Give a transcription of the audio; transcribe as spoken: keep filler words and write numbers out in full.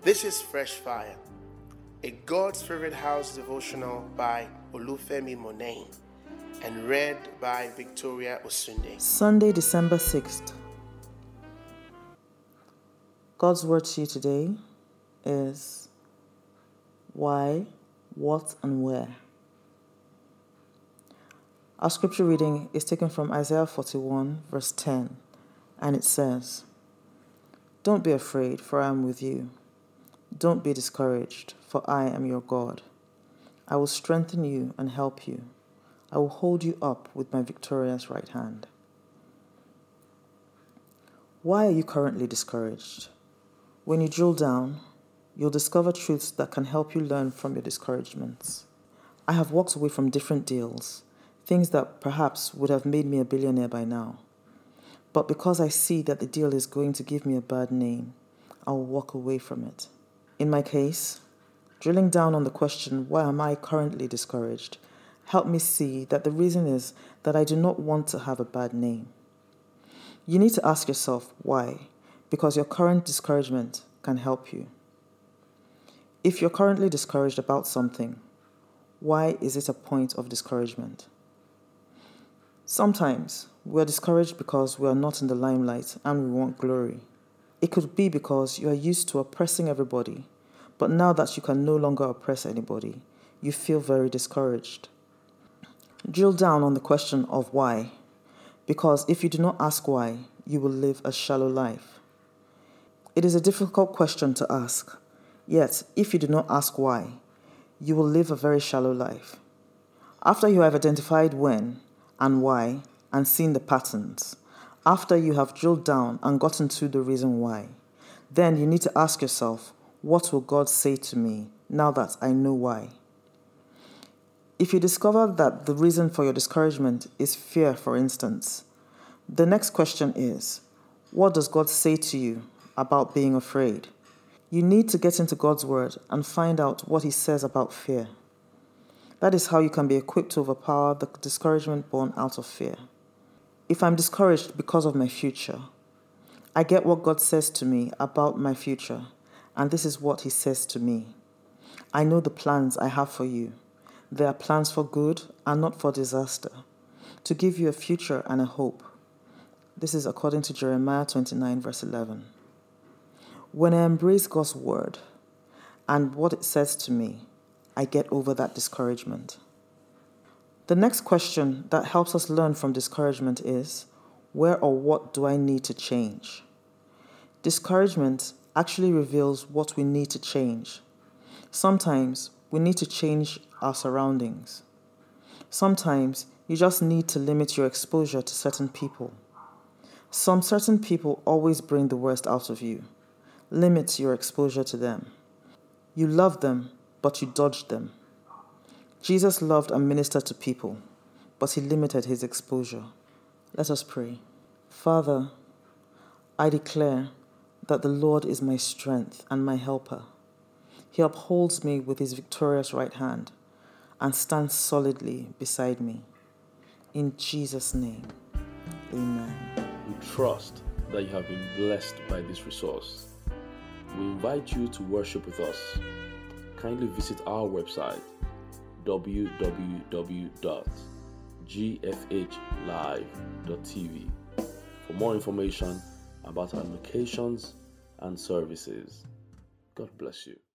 This is Fresh Fire, a God's Favorite House devotional by Olufemi Monain and read by Victoria Osunde. Sunday, December sixth. God's word to you today is why, what, and where. Our scripture reading is taken from Isaiah forty-one, verse ten, and it says, "Don't be afraid, for I am with you. Don't be discouraged, for I am your God. I will strengthen you and help you. I will hold you up with my victorious right hand." Why are you currently discouraged? When you drill down, you'll discover truths that can help you learn from your discouragements. I have walked away from different deals, things that perhaps would have made me a billionaire by now. But because I see that the deal is going to give me a bad name, I will walk away from it. In my case, drilling down on the question, why am I currently discouraged, helped me see that the reason is that I do not want to have a bad name. You need to ask yourself why, because your current discouragement can help you. If you're currently discouraged about something, why is it a point of discouragement? Sometimes we are discouraged because we are not in the limelight and we want glory. It could be because you are used to oppressing everybody, but now that you can no longer oppress anybody, you feel very discouraged. Drill down on the question of why, because if you do not ask why, you will live a shallow life. It is a difficult question to ask, yet if you do not ask why, you will live a very shallow life. After you have identified when and why and seen the patterns, after you have drilled down and gotten to the reason why, then you need to ask yourself, what will God say to me now that I know why? If you discover that the reason for your discouragement is fear, for instance, the next question is, what does God say to you about being afraid? You need to get into God's word and find out what he says about fear. That is how you can be equipped to overpower the discouragement born out of fear. If I'm discouraged because of my future, I get what God says to me about my future, and this is what he says to me. I know the plans I have for you. They are plans for good and not for disaster, to give you a future and a hope. This is according to Jeremiah twenty-nine, verse eleven. When I embrace God's word and what it says to me, I get over that discouragement. The next question that helps us learn from discouragement is, where or what do I need to change? Discouragement actually reveals what we need to change. Sometimes we need to change our surroundings. Sometimes you just need to limit your exposure to certain people. Some certain people always bring the worst out of you. Limit your exposure to them. You love them, but you dodge them. Jesus loved and ministered to people, but he limited his exposure. Let us pray. Father, I declare that the Lord is my strength and my helper. He upholds me with his victorious right hand and stands solidly beside me. In Jesus' name, amen. We trust that you have been blessed by this resource. We invite you to worship with us. Kindly visit our website, w w w dot g f h live dot t v, for more information about our locations and services. God bless you.